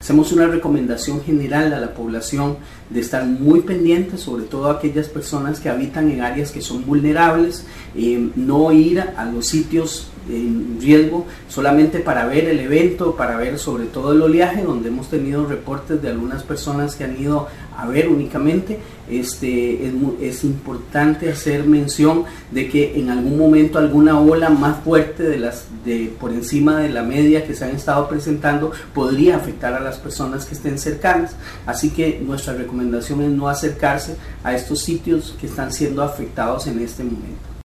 Hacemos una recomendación general a la población de estar muy pendientes, sobre todo a aquellas personas que habitan en áreas que son vulnerables, no ir a los sitios en riesgo solamente para ver el evento, para ver sobre todo el oleaje, donde hemos tenido reportes de algunas personas que han ido a ver únicamente. Es importante hacer mención de que en algún momento alguna ola más fuerte por encima de la media que se han estado presentando podría afectar a las personas que estén cercanas, así que nuestra recomendación es no acercarse a estos sitios que están siendo afectados en este momento.